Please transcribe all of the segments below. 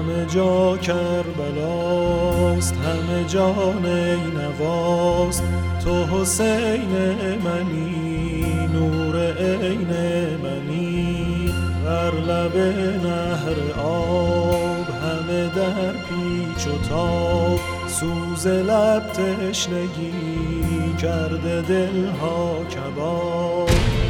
همه جا کربلاست، همه جا نینواست. تو حسین منی، نور عین منی. بر لب نهر آب همه در پیچ و تاب. سوز لب تشنگی کرده دلها کباب.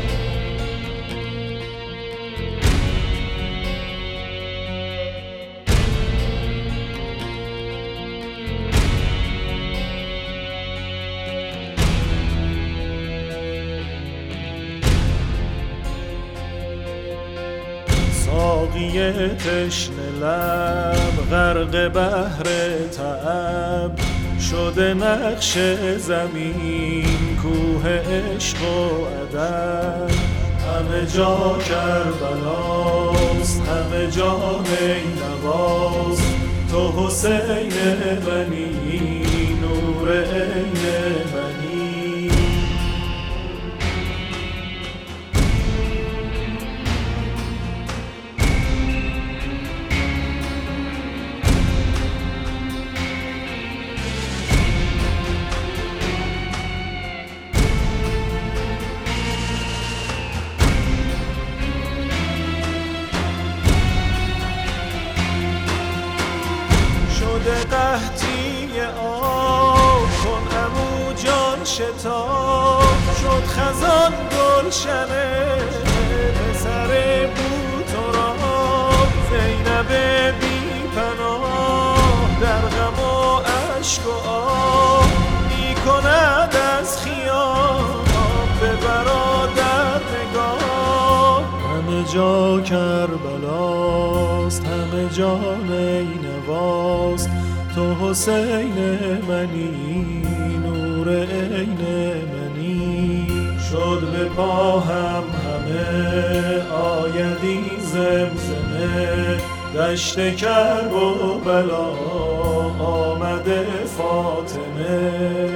ساقی تشنه لب غرق بحر تعب. شده نقش زمین کوه عشق و ادب. همه جا کربلاست، همه جا نینواست. تو حسین منی، نور عین منی. قحطی آب کن عمو جان شتاب. شد خزان گلشنه پسر بوتراب. زینب بی پناه در غم و اشک و آب. می کند از خیام به برادر نگاه. همه جا کربلاست، همه جا نینواست. تو حسین منی، نور عین منی. شد به پاهم همه آیدی زمزمه. دشت کرب و بلا آمده فاطمه.